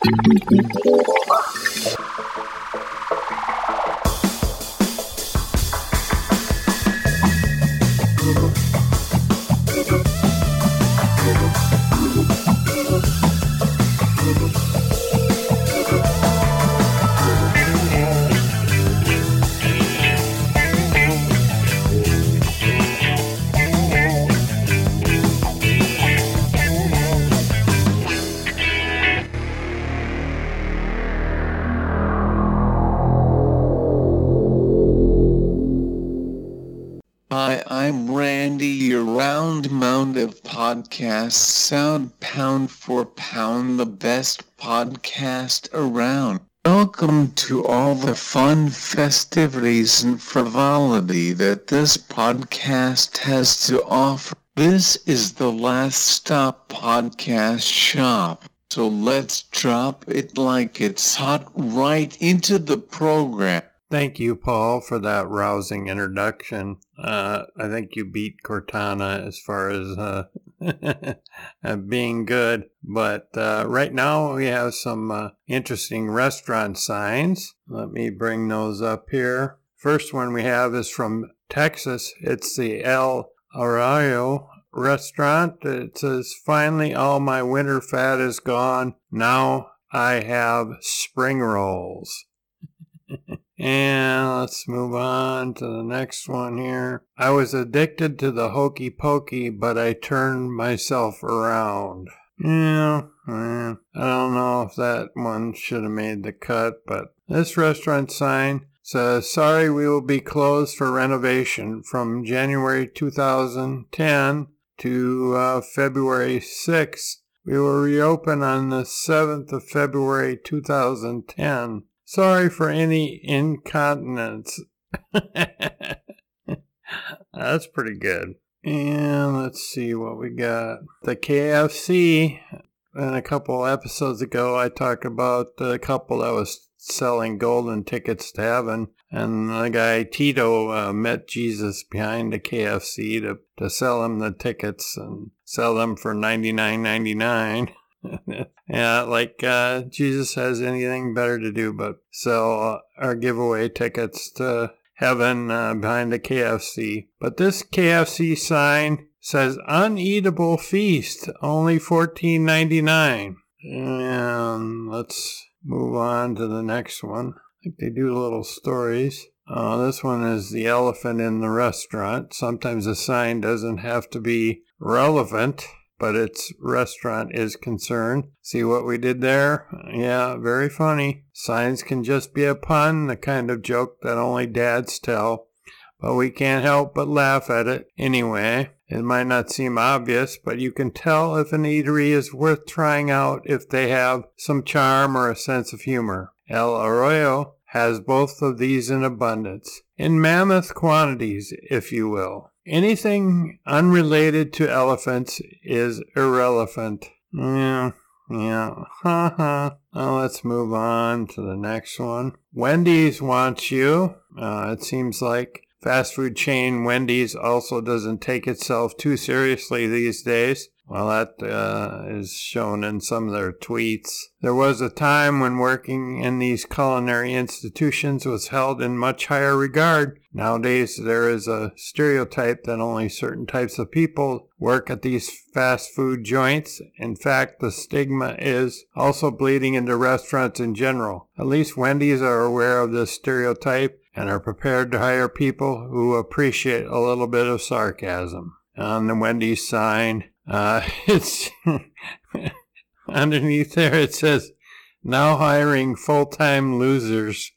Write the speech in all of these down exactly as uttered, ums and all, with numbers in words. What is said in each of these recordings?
Hi, I'm Randy, your round mound of podcasts, sound pound for pound, the best podcast around. Welcome to all the fun festivities and frivolity that this podcast has to offer. This is the Last Stop Podcast Shop. So let's drop it like it's hot right into the program. Thank you, Paul, for that rousing introduction. Uh, I think you beat Cortana as far as uh, being good. But uh, right now we have some uh, interesting restaurant signs. Let me bring those up here. First one we have is from Texas. It's the El Arroyo restaurant. It says, "Finally, all my winter fat is gone. Now I have spring rolls." And let's move on to the next one here. "I was addicted to the hokey pokey, but I turned myself around." Yeah, eh, I don't know if that one should have made the cut, but this restaurant sign says, "Sorry, we will be closed for renovation from January two thousand ten to uh, February sixth. We will reopen on the seventh of February two thousand ten. Sorry for any incontinence." That's pretty good. And let's see what we got. The K F C. And a couple episodes ago, I talked about the couple that was selling golden tickets to heaven. And the guy, Tito, uh, met Jesus behind the K F C to, to sell him the tickets and sell them for ninety-nine ninety-nine. Yeah, like uh, Jesus has anything better to do but sell uh, or give away tickets to heaven uh, behind the K F C. But this K F C sign says uneatable feast, only fourteen ninety-nine. And let's move on to the next one. I think they do little stories. Uh, this one is the elephant in the restaurant. Sometimes a sign doesn't have to be relevant, but its restaurant is concerned. See what we did there? Yeah, very funny. Signs can just be a pun, the kind of joke that only dads tell, but we can't help but laugh at it anyway. It might not seem obvious, but you can tell if an eatery is worth trying out if they have some charm or a sense of humor. El Arroyo has both of these in abundance, in mammoth quantities, if you will. Anything unrelated to elephants is irrelevant. Yeah, yeah, ha ha. Now let's move on to the next one. Wendy's wants you. Uh, it seems like fast food chain Wendy's also doesn't take itself too seriously these days. Well, that uh, is shown in some of their tweets. There was a time when working in these culinary institutions was held in much higher regard. Nowadays, there is a stereotype that only certain types of people work at these fast food joints. In fact, the stigma is also bleeding into restaurants in general. At least Wendy's are aware of this stereotype and are prepared to hire people who appreciate a little bit of sarcasm. On the Wendy's sign, Uh, it's underneath there it says, "Now hiring full-time losers."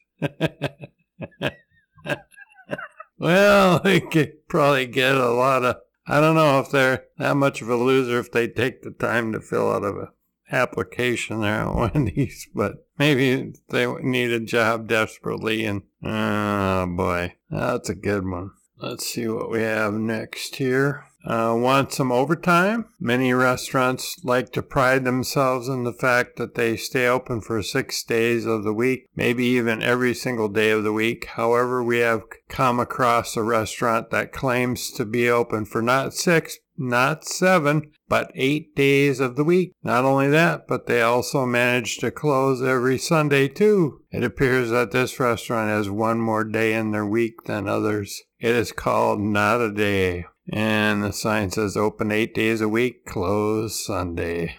Well, they could probably get a lot of, I don't know if they're that much of a loser if they take the time to fill out an application there at Wendy's, but maybe they need a job desperately, and oh boy, that's a good one. Let's see what we have next here. Uh, want some overtime? Many restaurants like to pride themselves in the fact that they stay open for six days of the week, maybe even every single day of the week. However, we have come across a restaurant that claims to be open for not six, not seven, but eight days of the week. Not only that, but they also manage to close every Sunday too. It appears that this restaurant has one more day in their week than others. It is called Not a Day. And the sign says open eight days a week, close Sunday.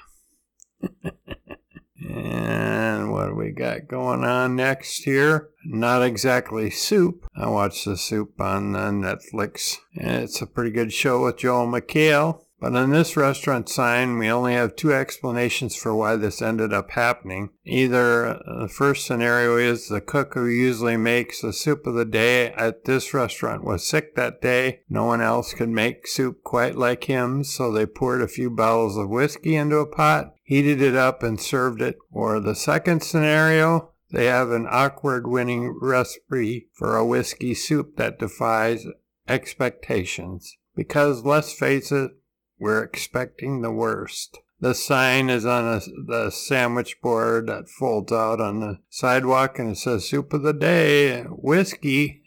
And what do we got going on next here? Not exactly soup. I watched the soup on uh, Netflix. And it's a pretty good show with Joel McHale. But on this restaurant sign, we only have two explanations for why this ended up happening. Either uh, the first scenario is the cook who usually makes the soup of the day at this restaurant was sick that day. No one else could make soup quite like him, so they poured a few bottles of whiskey into a pot, heated it up, and served it. Or the second scenario, they have an awkward winning recipe for a whiskey soup that defies expectations. Because, let's face it, we're expecting the worst. The sign is on a, the sandwich board that folds out on the sidewalk, and it says soup of the day, whiskey.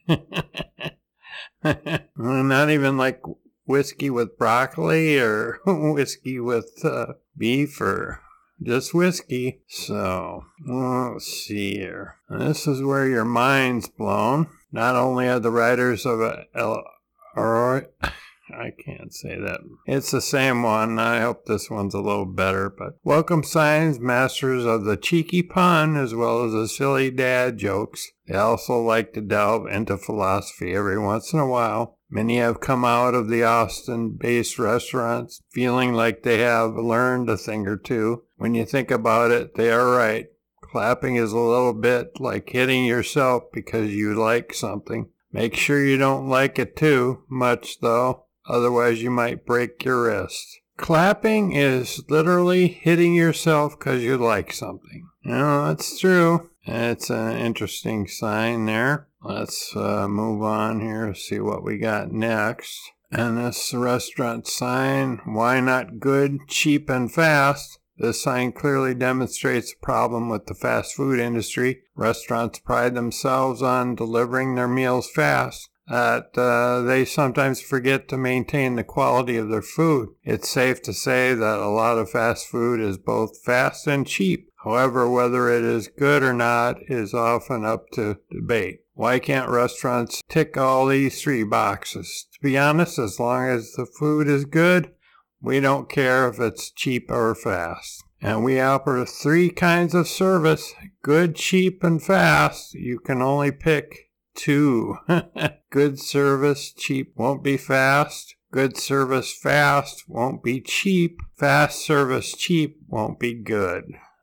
Not even like whiskey with broccoli or whiskey with uh, beef or just whiskey. So, let's see here. This is where your mind's blown. Not only are the writers of a... El- or, I can't say that. It's the same one. I hope this one's a little better. But welcome signs, masters of the cheeky pun as well as the silly dad jokes. They also like to delve into philosophy every once in a while. Many have come out of the Austin-based restaurants feeling like they have learned a thing or two. When you think about it, they are right. Clapping is a little bit like hitting yourself because you like something. Make sure you don't like it too much, though. Otherwise, you might break your wrist. Clapping is literally hitting yourself because you like something. You know, that's true. It's an interesting sign there. Let's uh, move on here, see what we got next. And this restaurant sign, why not good, cheap, and fast? This sign clearly demonstrates a problem with the fast food industry. Restaurants pride themselves on delivering their meals fast. That uh, they sometimes forget to maintain the quality of their food. It's safe to say that a lot of fast food is both fast and cheap. However, whether it is good or not is often up to debate. Why can't restaurants tick all these three boxes? To be honest, as long as the food is good, we don't care if it's cheap or fast. And we offer three kinds of service, good, cheap, and fast. You can only pick two. Good service, cheap, won't be fast. Good service, fast, won't be cheap. Fast service, cheap, won't be good.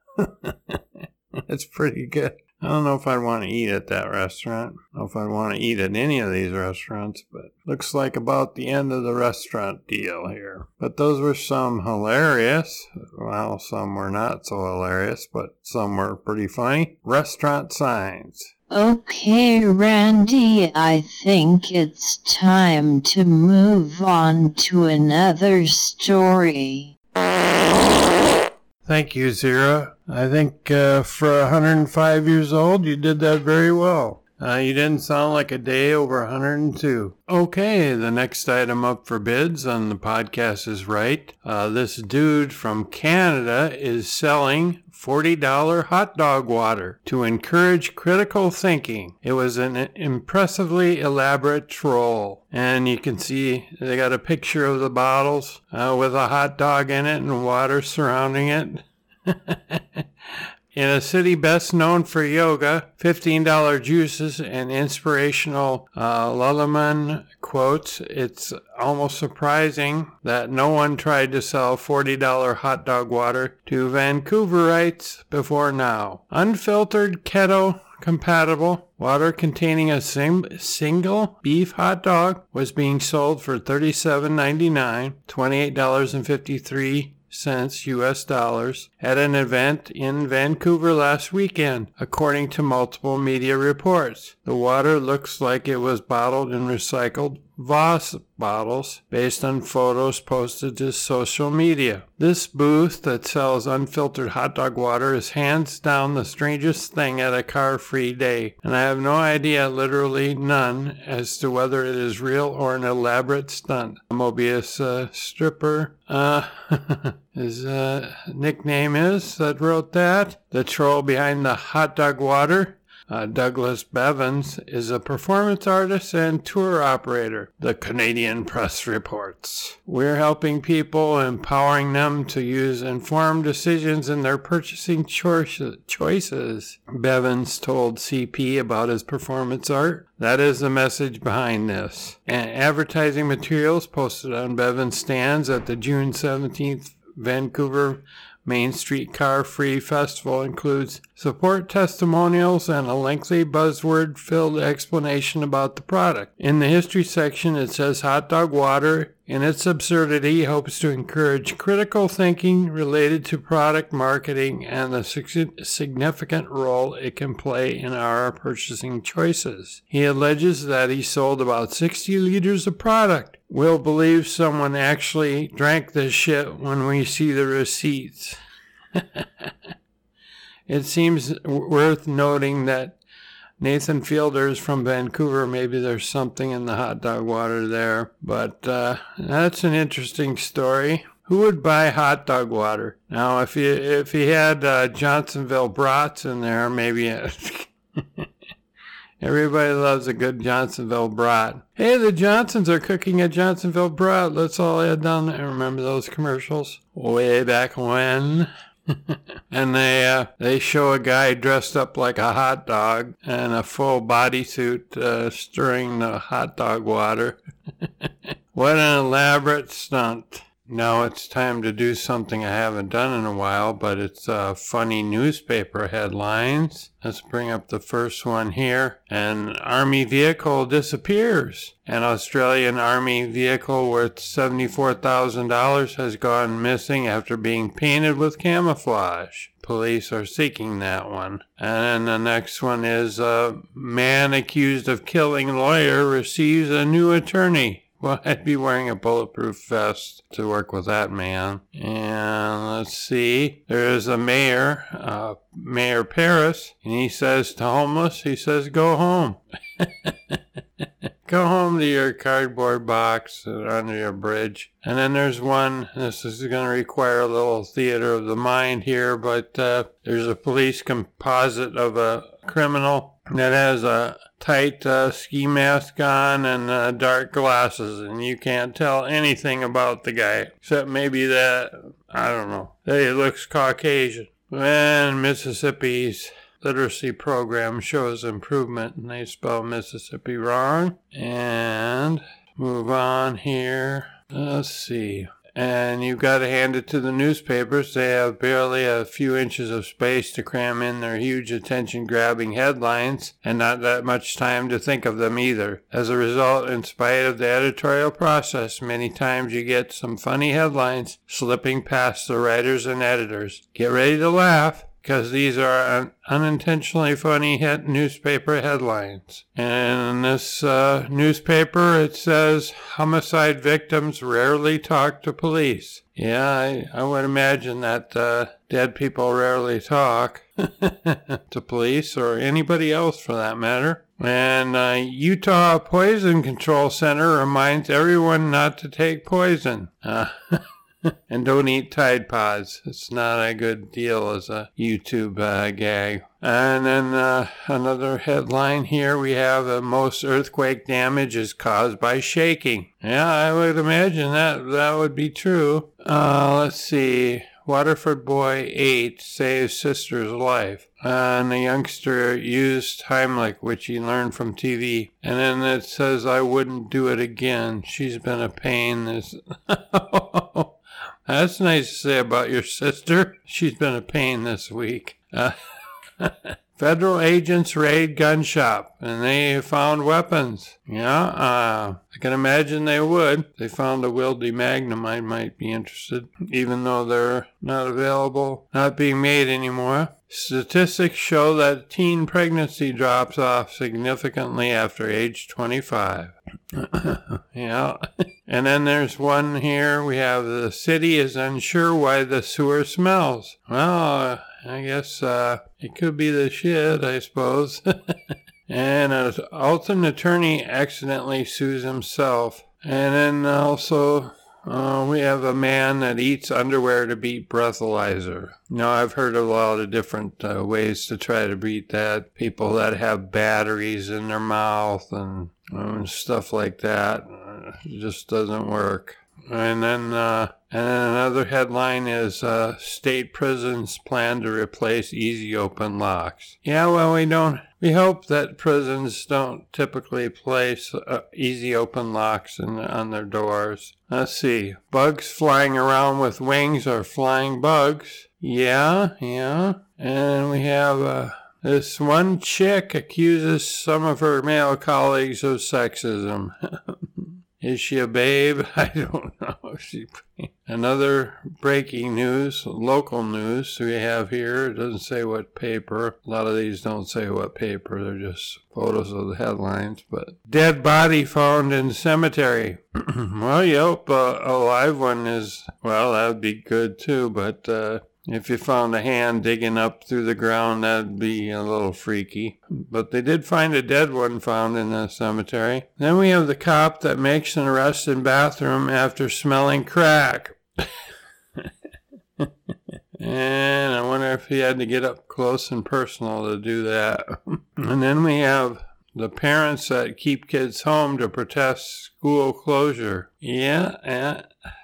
That's pretty good. I don't know if I'd want to eat at that restaurant. I don't know if I'd want to eat at any of these restaurants, but looks like about the end of the restaurant deal here. But those were some hilarious. Well, some were not so hilarious, but some were pretty funny. Restaurant signs. Okay, Randy, I think it's time to move on to another story. Thank you, Zira. I think uh, for one hundred five years old, you did that very well. Uh, you didn't sound like a day over one hundred two. Okay, the next item up for bids on the podcast is right. Uh, this dude from Canada is selling forty dollars hot dog water to encourage critical thinking. It was an impressively elaborate troll. And you can see they got a picture of the bottles uh, with a hot dog in it and water surrounding it. In a city best known for yoga, fifteen dollars juices, and inspirational uh, Lululemon quotes, it's almost surprising that no one tried to sell forty dollars hot dog water to Vancouverites before now. Unfiltered, keto compatible water containing a sim- single beef hot dog was being sold for thirty-seven ninety-nine, twenty-eight dollars and fifty-three cents U S dollars at an event in Vancouver last weekend, according to multiple media reports. The water looks like it was bottled and recycled Voss bottles based on photos posted to social media. This booth that sells unfiltered hot dog water is hands down the strangest thing at a car-free day, and I have no idea, literally none, as to whether it is real or an elaborate stunt. Mobius uh, stripper, uh, his uh, nickname is, that wrote that. The troll behind the hot dog water. Uh, Douglas Bevins is a performance artist and tour operator, the Canadian Press reports. We're helping people, empowering them to use informed decisions in their purchasing choices, Bevins told C P about his performance art. That is the message behind this. And advertising materials posted on Bevins stands at the June seventeenth Vancouver Main Street Car Free Festival includes support testimonials and a lengthy buzzword-filled explanation about the product. In the history section, it says hot dog water, in its absurdity, hopes to encourage critical thinking related to product marketing and the significant role it can play in our purchasing choices. He alleges that he sold about sixty liters of product. We'll believe someone actually drank this shit when we see the receipts. It seems worth noting that Nathan Fielder's from Vancouver. Maybe there's something in the hot dog water there. But uh, that's an interesting story. Who would buy hot dog water? Now, if you if he had uh, Johnsonville brats in there, maybe... Everybody loves a good Johnsonville brat. Hey, the Johnsons are cooking a Johnsonville brat. Let's all head down there. Remember those commercials? Way back when. And they uh, they show a guy dressed up like a hot dog and a full bodysuit uh, stirring the hot dog water. What an elaborate stunt. Now it's time to do something I haven't done in a while, but it's uh, funny newspaper headlines. Let's bring up the first one here. An Army vehicle disappears. An Australian Army vehicle worth seventy-four thousand dollars has gone missing after being painted with camouflage. Police are seeking that one. And then the next one is a man accused of killing lawyer receives a new attorney. Well, I'd be wearing a bulletproof vest to work with that man. And let's see. There's a mayor, uh, Mayor Paris, and he says to homeless, he says, go home. Go home to your cardboard box under your bridge. And then there's one, this is going to require a little theater of the mind here, but uh, there's a police composite of a criminal that has a tight uh, ski mask on and uh, dark glasses, and you can't tell anything about the guy, except maybe that, I don't know, that he looks Caucasian. And Mississippi's literacy program shows improvement, and they spell Mississippi wrong. And move on here. Let's see. And you've got to hand it to the newspapers. They have barely a few inches of space to cram in their huge attention-grabbing headlines, and not that much time to think of them either. As a result, in spite of the editorial process, many times you get some funny headlines slipping past the writers and editors. Get ready to laugh, because these are un- unintentionally funny hit newspaper headlines. And in this uh, newspaper, it says, homicide victims rarely talk to police. Yeah, I, I would imagine that uh, dead people rarely talk to police or anybody else for that matter. And uh, Utah Poison Control Center reminds everyone not to take poison. Uh, And don't eat Tide Pods. It's not a good deal as a YouTube uh, gag. And then uh, another headline here, we have uh, most earthquake damage is caused by shaking. Yeah, I would imagine that that would be true. Uh, let's see. Waterford boy eight saves sister's life. And the youngster used Heimlich, which he learned from T V. And then it says, I wouldn't do it again. She's been a pain. This... That's nice to say about your sister. She's been a pain this week. Uh, federal agents raid gun shop, and they found weapons. Yeah, uh, I can imagine they would. They found a Wilde Magnum. I might be interested, even though they're not available, not being made anymore. Statistics show that teen pregnancy drops off significantly after age twenty-five. Yeah. And then there's one here. We have the city is unsure why the sewer smells. Well, uh, I guess uh, it could be the shit, I suppose. And an Alton attorney accidentally sues himself. And then also uh, we have a man that eats underwear to beat breathalyzer. Now, I've heard of a lot of different uh, ways to try to beat that. People that have batteries in their mouth and um, stuff like that. Uh, it just doesn't work. And then, uh, and then another headline is uh, state prisons plan to replace easy open locks. Yeah, well, we don't. We hope that prisons don't typically place uh, easy open locks in, on their doors. Let's see. Bugs flying around with wings are flying bugs. Yeah, yeah. And we have uh, this one chick accuses some of her male colleagues of sexism. Is she a babe? I don't know. She, another breaking news, local news we have here. It doesn't say what paper. A lot of these don't say what paper. They're just photos of the headlines. But dead body found in cemetery. Well, yep, uh, a live one is, well, that would be good too. But uh, if you found a hand digging up through the ground, that'd be a little freaky. But they did find a dead one found in the cemetery. Then we have the cop that makes an arrest in bathroom after smelling crack. And I wonder if he had to get up close and personal to do that. And then we have the parents that keep kids home to protest school closure. Yeah, yeah.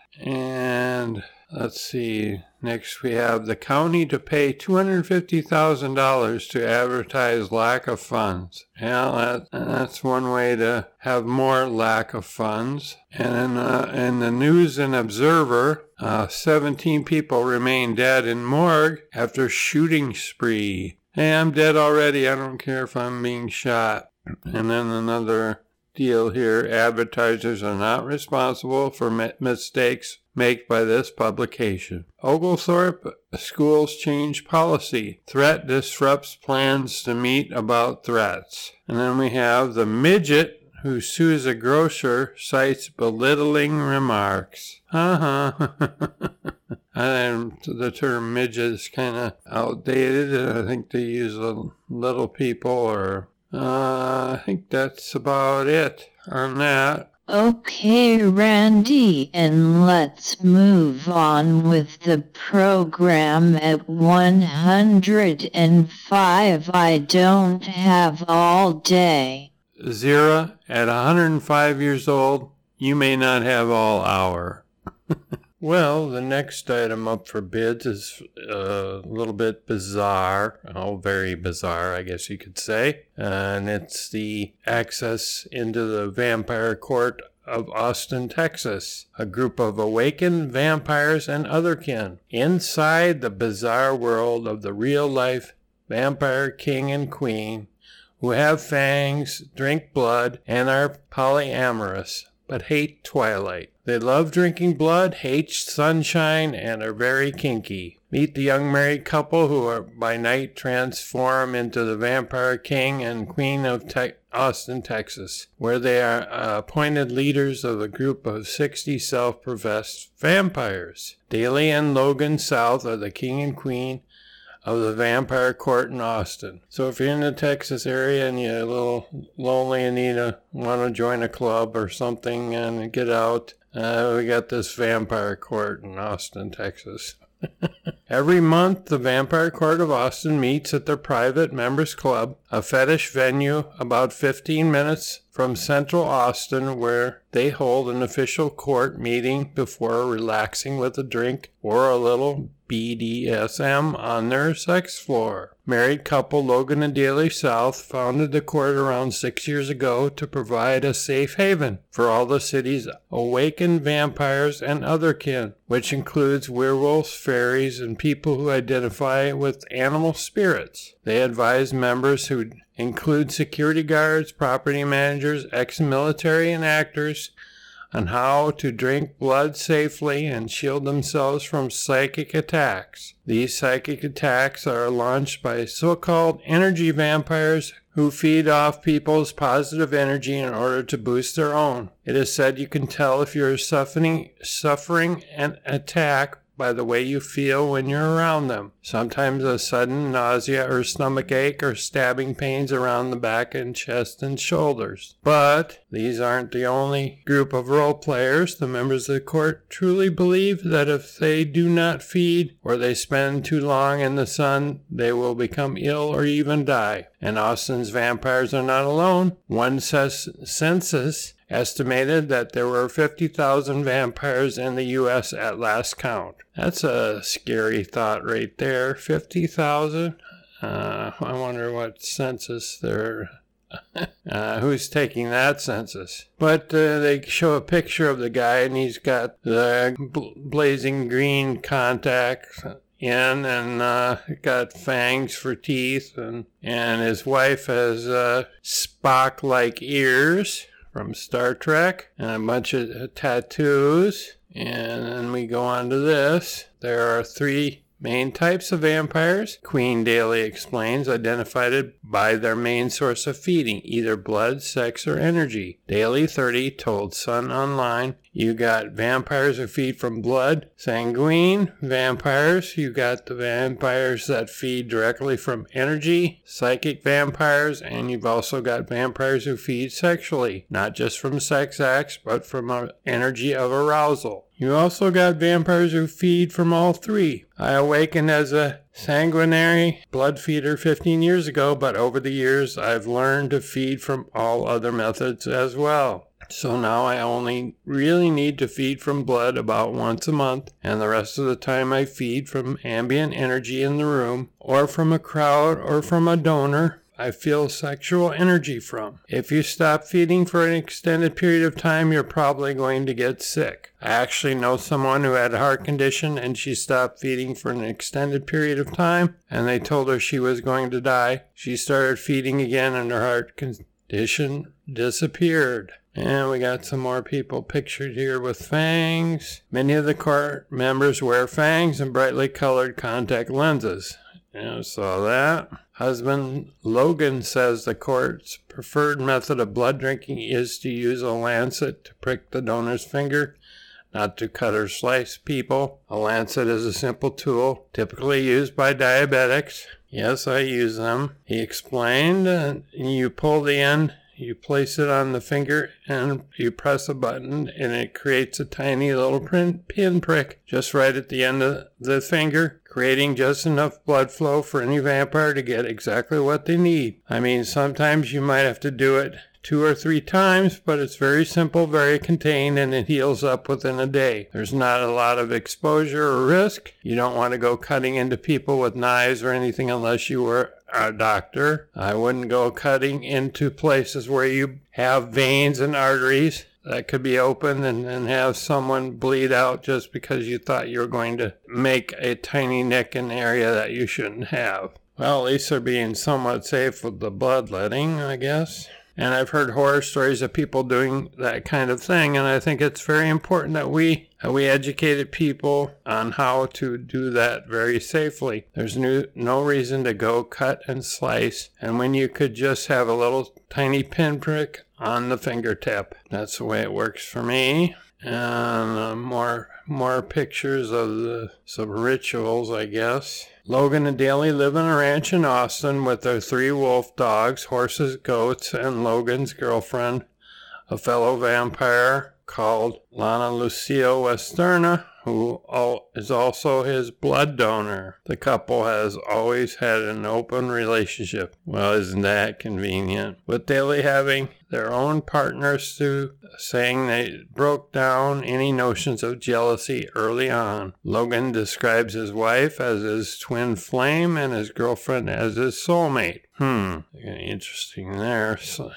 And let's see. Next, we have the county to pay two hundred fifty thousand dollars to advertise lack of funds. Yeah, that, that's one way to have more lack of funds. And uh, in the News and Observer, uh, seventeen people remain dead in morgue after shooting spree. Hey, I'm dead already. I don't care if I'm being shot. And then another deal here. Advertisers are not responsible for mi- mistakes made by this publication. Oglethorpe schools change policy. Threat disrupts plans to meet about threats. And then we have the midget who sues a grocer, cites belittling remarks. Uh-huh. And the term midget is kind of outdated. I think they use little people or... Uh, I think that's about it on that. Okay, Randy, and let's move on with the program at one hundred five. I don't have all day. Zira, at one hundred five years old, you may not have all hour. Well, the next item up for bids is a little bit bizarre. Oh, very bizarre, I guess you could say. And it's the access into the vampire court of Austin, Texas. A group of awakened vampires and otherkin inside the bizarre world of the real-life vampire king and queen who have fangs, drink blood, and are polyamorous, but hate twilight. They love drinking blood, hate sunshine, and are very kinky. Meet the young married couple who are by night transform into the vampire king and queen of Te- Austin, Texas, where they are uh, appointed leaders of a group of sixty self-professed vampires. Daly and Logan South are the king and queen of the vampire court in Austin. So if you're in the Texas area and you're a little lonely and need to want to join a club or something and get out, uh, we got this vampire court in Austin, Texas. Every month, the Vampire Court of Austin meets at their private members club, a fetish venue about fifteen minutes from central Austin, where they hold an official court meeting before relaxing with a drink or a little B D S M on their sex floor. Married couple Logan and Daly South founded the court around six years ago to provide a safe haven for all the city's awakened vampires and otherkin, which includes werewolves, fairies, and people who identify with animal spirits. They advise members who include security guards, property managers, ex-military, and actors on how to drink blood safely and shield themselves from psychic attacks. These psychic attacks are launched by so-called energy vampires who feed off people's positive energy in order to boost their own. It is said you can tell if you're suffering, suffering an attack by the way you feel when you're around them. Sometimes a sudden nausea or stomach ache or stabbing pains around the back and chest and shoulders. But these aren't the only group of role players. The members of the court truly believe that if they do not feed or they spend too long in the sun, they will become ill or even die. And Austin's vampires are not alone. One census estimated that there were fifty thousand vampires in the U S at last count. That's a scary thought right there. fifty thousand? Uh, I wonder what census they're... uh, who's taking that census? But uh, they show a picture of the guy, and he's got the bl- blazing green contacts in, and uh, got fangs for teeth, and, and his wife has uh, Spock-like ears from Star Trek, and a bunch of tattoos. And then we go on to this. There are three main types of vampires, Queen Daly explains, identified by their main source of feeding, either blood, sex, or energy. Daly thirty told Sun Online, you got vampires who feed from blood, sanguine vampires, you got the vampires that feed directly from energy, psychic vampires, and you've also got vampires who feed sexually, not just from sex acts, but from an energy of arousal. You also got vampires who feed from all three. I awakened as a sanguinary blood feeder fifteen years ago, but over the years I've learned to feed from all other methods as well. So now I only really need to feed from blood about once a month, and the rest of the time I feed from ambient energy in the room, or from a crowd, or from a donor I feel sexual energy from. If you stop feeding for an extended period of time, you're probably going to get sick. I actually know someone who had a heart condition, and she stopped feeding for an extended period of time, and they told her she was going to die. She started feeding again, and her heart condition disappeared. And we got some more people pictured here with fangs. Many of the court members wear fangs and brightly colored contact lenses. You saw that. Husband Logan says the court's preferred method of blood drinking is to use a lancet to prick the donor's finger, not to cut or slice people. A lancet is a simple tool, typically used by diabetics. Yes, I use them. He explained, uh, you pull the end, you place it on the finger, and you press a button, and it creates a tiny little pin prick just right at the end of the finger, creating just enough blood flow for any vampire to get exactly what they need. I mean, sometimes you might have to do it two or three times, but it's very simple, very contained, and it heals up within a day. There's not a lot of exposure or risk. You don't want to go cutting into people with knives or anything unless you were a doctor. I wouldn't go cutting into places where you have veins and arteries that could be open and, and have someone bleed out just because you thought you were going to make a tiny nick in an area that you shouldn't have. Well, at least they're being somewhat safe with the bloodletting, I guess. And I've heard horror stories of people doing that kind of thing, and I think it's very important that we that we educated people on how to do that very safely. There's no, no reason to go cut and slice, and when you could just have a little tiny pinprick on the fingertip. That's the way it works for me. And uh, more more pictures of the, some rituals, I guess. Logan and Daly live on a ranch in Austin with their three wolf dogs, horses, goats, and Logan's girlfriend, a fellow vampire called Lana Lucia Westerna, who is also his blood donor. The couple has always had an open relationship. Well, isn't that convenient? With Daly having their own partners too, saying they broke down any notions of jealousy early on. Logan describes his wife as his twin flame and his girlfriend as his soulmate. Hmm, interesting there.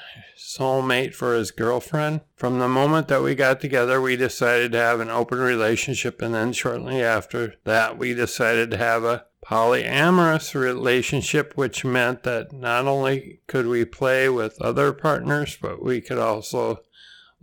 Soulmate for his girlfriend. From the moment that we got together, we decided to have an open relationship, and then shortly after that, we decided to have a polyamorous relationship, which meant that not only could we play with other partners, but we could also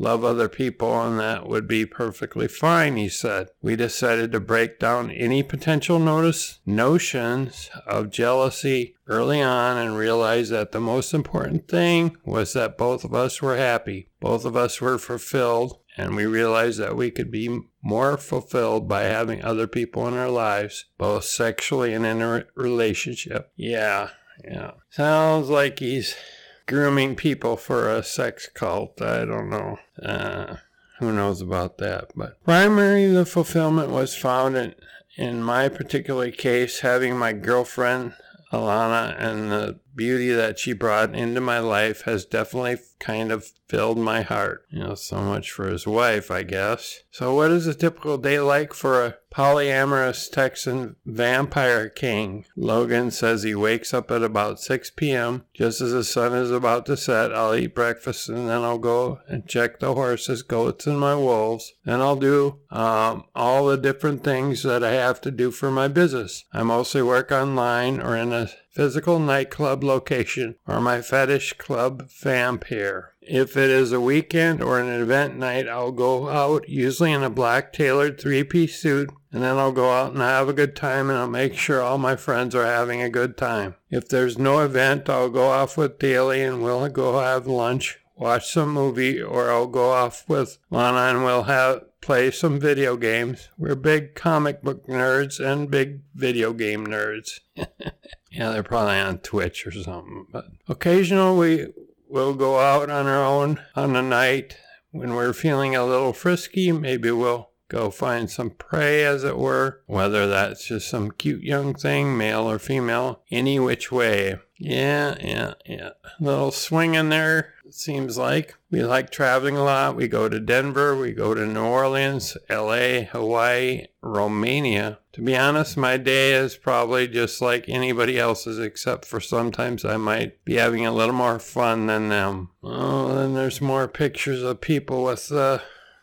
love other people, and that would be perfectly fine, he said. We decided to break down any potential notice notions of jealousy early on and realized that the most important thing was that both of us were happy. Both of us were fulfilled, and we realized that we could be more fulfilled by having other people in our lives, both sexually and in a relationship. Yeah, yeah. Sounds like he's grooming people for a sex cult. I don't know. Uh, who knows about that? But primarily the fulfillment was found in, in my particular case, having my girlfriend Alana, and the beauty that she brought into my life has definitely kind of filled my heart. You know, so much for his wife, I guess. So what is a typical day like for a polyamorous Texan vampire king? Logan says he wakes up at about six p.m. Just as the sun is about to set, I'll eat breakfast and then I'll go and check the horses, goats, and my wolves. Then I'll do um, all the different things that I have to do for my business. I mostly work online or in a physical nightclub location or my fetish club vampire. If it is a weekend or an event night, I'll go out, usually in a black tailored three-piece suit, and then I'll go out and have a good time, and I'll make sure all my friends are having a good time. If there's no event, I'll go off with Daly and we'll go have lunch, watch some movie, or I'll go off with Lana and we'll have play some video games. We're big comic book nerds and big video game nerds. Yeah, they're probably on Twitch or something. But occasionally we will go out on our own on a night when we're feeling a little frisky. Maybe we'll go find some prey, as it were, whether that's just some cute young thing, male or female, any which way. Yeah, yeah, yeah. A little swing in there, it seems like. We like traveling a lot. We go to Denver, we go to New Orleans, L A, Hawaii, Romania. To be honest, my day is probably just like anybody else's, except for sometimes I might be having a little more fun than them. Oh, then there's more pictures of people with uh,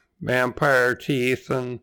vampire teeth and,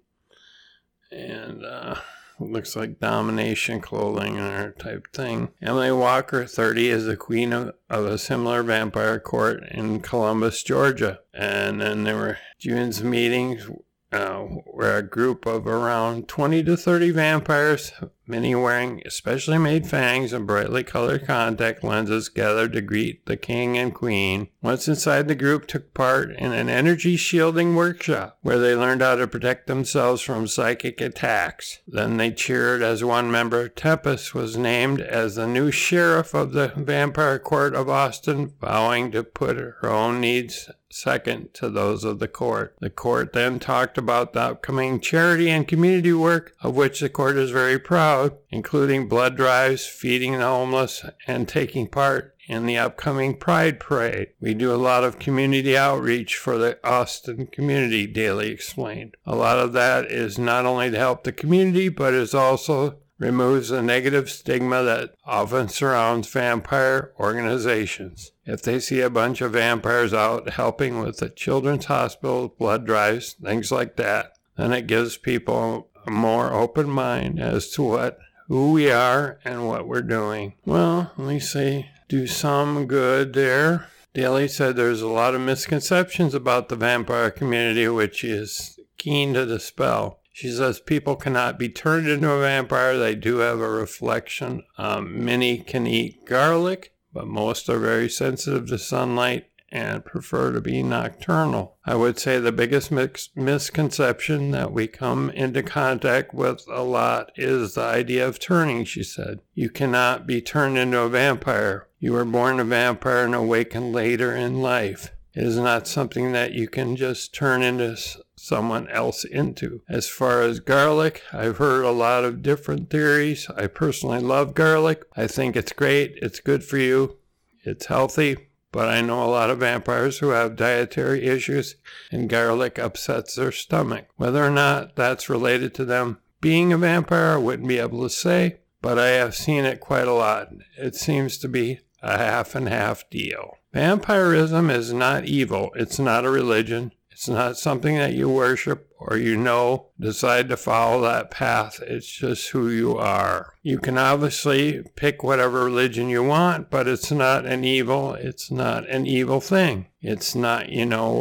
and, uh, looks like domination clothing and her type thing. Emily Walker, thirty, is the queen of, of a similar vampire court in Columbus, Georgia. And then there were June's meetings uh, where a group of around twenty to thirty vampires, many wearing especially made fangs and brightly colored contact lenses, gathered to greet the king and queen. Once inside, the group took part in an energy shielding workshop where they learned how to protect themselves from psychic attacks. Then they cheered as one member, Tempest, was named as the new sheriff of the Vampire Court of Austin, vowing to put her own needs second to those of the court. The court then talked about the upcoming charity and community work, of which the court is very proud, including blood drives, feeding the homeless, and taking part in the upcoming Pride Parade. We do a lot of community outreach for the Austin community, Daly explained. A lot of that is not only to help the community, but is also removes the negative stigma that often surrounds vampire organizations. If they see a bunch of vampires out helping with the children's hospital, blood drives, things like that, then it gives people a more open mind as to what, who we are and what we're doing. Well, let me see, do some good there. Daly said there's a lot of misconceptions about the vampire community, which he is keen to dispel. She says people cannot be turned into a vampire. They do have a reflection. Um, many can eat garlic, but most are very sensitive to sunlight and prefer to be nocturnal. I would say the biggest mix- misconception that we come into contact with a lot is the idea of turning, she said. You cannot be turned into a vampire. You were born a vampire and awaken later in life. It is not something that you can just turn into someone else into. As far as garlic, I've heard a lot of different theories. I personally love garlic. I think it's great. It's good for you. It's healthy. But I know a lot of vampires who have dietary issues and garlic upsets their stomach. Whether or not that's related to them being a vampire, I wouldn't be able to say, but I have seen it quite a lot. It seems to be a half and half deal. Vampirism is not evil. It's not a religion. It's not something that you worship or you know, decide to follow that path. It's just who you are. You can obviously pick whatever religion you want, but it's not an evil. It's not an evil thing. It's not, you know,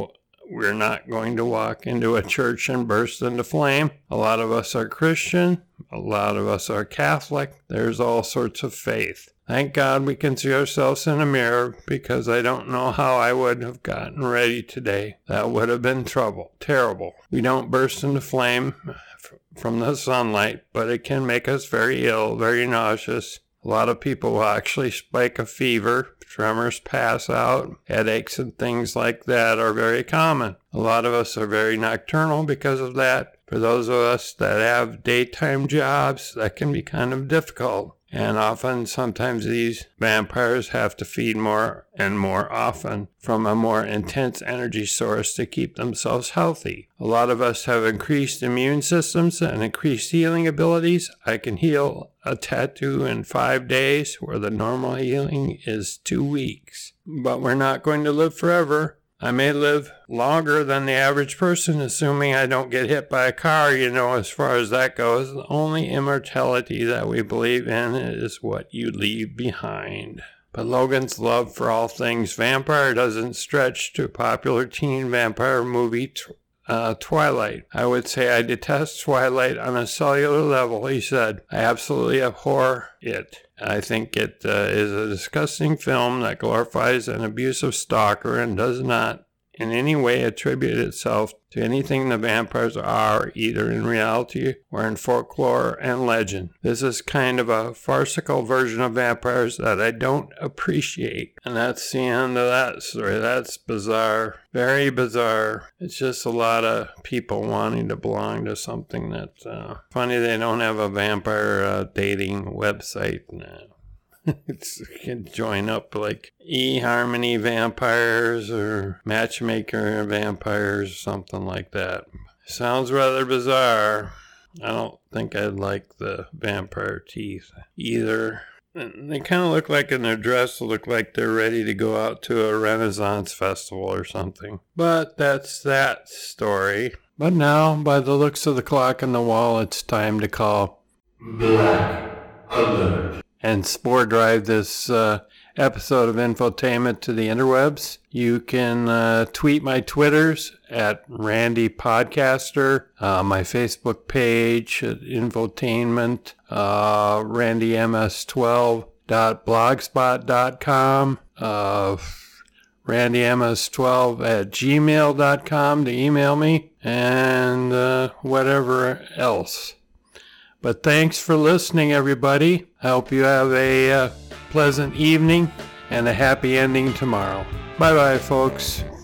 we're not going to walk into a church and burst into flame. A lot of us are Christian. A lot of us are Catholic. There's all sorts of faith. Thank God we can see ourselves in a mirror, because I don't know how I would have gotten ready today. That would have been trouble. Terrible. We don't burst into flame from the sunlight, but it can make us very ill, very nauseous. A lot of people will actually spike a fever. Tremors, pass out, headaches, and things like that are very common. A lot of us are very nocturnal because of that. For those of us that have daytime jobs, that can be kind of difficult. And often, sometimes these vampires have to feed more and more often from a more intense energy source to keep themselves healthy. A lot of us have increased immune systems and increased healing abilities. I can heal a tattoo in five days, where the normal healing is two weeks. But we're not going to live forever. I may live longer than the average person, assuming I don't get hit by a car, you know, as far as that goes. The only immortality that we believe in is what you leave behind. But Logan's love for all things vampire doesn't stretch to popular teen vampire movie uh, Twilight. I would say I detest Twilight on a cellular level, he said. I absolutely abhor it. I think it uh, is a disgusting film that glorifies an abusive stalker and does not in any way attribute itself to anything the vampires are, either in reality or in folklore and legend. This is kind of a farcical version of vampires that I don't appreciate. And that's the end of that story. That's bizarre. Very bizarre. It's just a lot of people wanting to belong to something that's uh, funny they don't have a vampire uh, dating website now. It's, you can join up like eHarmony vampires or Matchmaker vampires or something like that. Sounds rather bizarre. I don't think I'd like the vampire teeth either. They kind of look like in their dress, look like they're ready to go out to a Renaissance festival or something. But that's that story. But now, by the looks of the clock on the wall, it's time to call Black Alert and spore drive this uh, episode of Infotainment to the interwebs. You can uh, tweet my Twitters at Randy Podcaster, uh, my Facebook page at Infotainment, uh, randy m s twelve dot blogspot dot com, uh, randy m s twelve at gmail dot com to email me, and uh, whatever else. But thanks for listening, everybody. I hope you have a uh, pleasant evening and a happy ending tomorrow. Bye-bye, folks.